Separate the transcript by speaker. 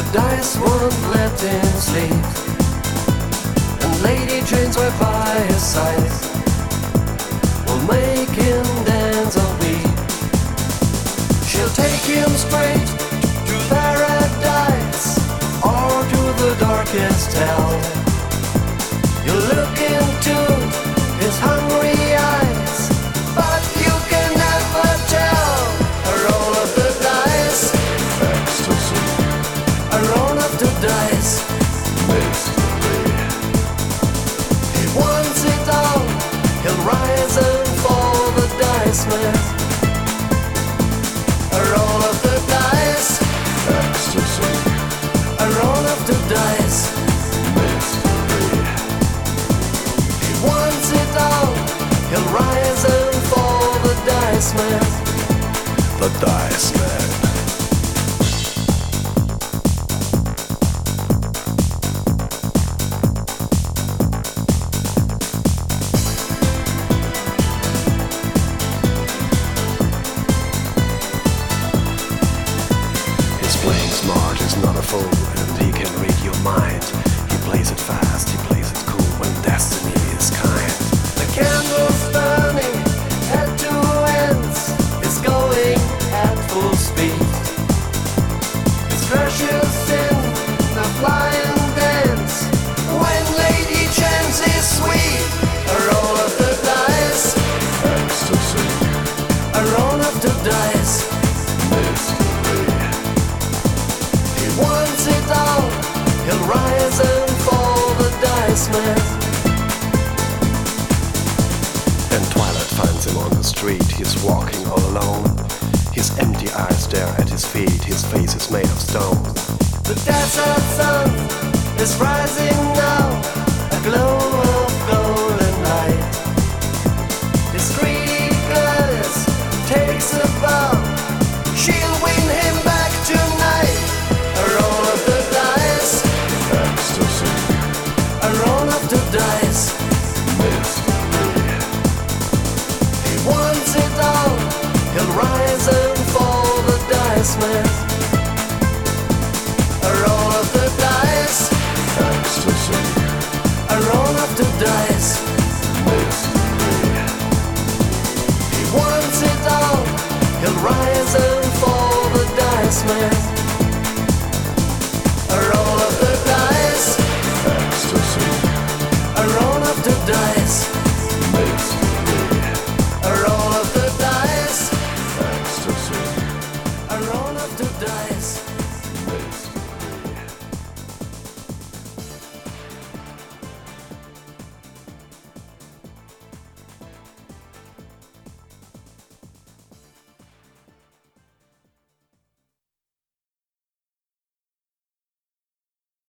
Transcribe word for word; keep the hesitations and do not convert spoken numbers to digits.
Speaker 1: dice won't let him sleep, and Lady Jane's right by his side will make him dance or weep. She'll take him straight to paradise or to the darkest hell. You look into his hungry eyes, but you can never tell. A roll of the dice,
Speaker 2: Ecstasy,
Speaker 1: a roll of the dice.
Speaker 2: mystery.
Speaker 1: He wants it all, he'll rise and fall, the dice man. A roll of the dice,
Speaker 2: Ecstasy,
Speaker 1: a roll of the dice.
Speaker 2: mystery.
Speaker 1: He wants it all, he'll rise and fall, the dice man.
Speaker 2: The Dice Man. He's playing smart, he's not a fool, and he can read your mind. He plays it fast, he plays it cool when destiny is kind.
Speaker 1: The candle's burning at two ends, it's going at full speed. It crashes in the flying dance when Lady Chance is sweet. A roll of the dice,
Speaker 2: Ecstasy,
Speaker 1: a roll of the dice.
Speaker 2: mystery.
Speaker 1: He wants it all, he'll rise and fall, the dice man.
Speaker 2: And Twilight finds him on the street, he's walking all alone. His empty eyes stare at his feet, his face is made of stone.
Speaker 1: The desert sun is rising now, a glow of golden light. His greedy goddess takes a bow, she'll win him back tonight. A roll of the dice,
Speaker 2: Ecstasy,
Speaker 1: a roll of the dice.
Speaker 2: mystery.
Speaker 1: He wants it all, he'll rise and fall, the dice man. A roll of the dice,
Speaker 2: Ecstasy,
Speaker 1: a roll of the dice.
Speaker 2: mystery.
Speaker 1: He wants it all, he'll rise and fall, the dice man.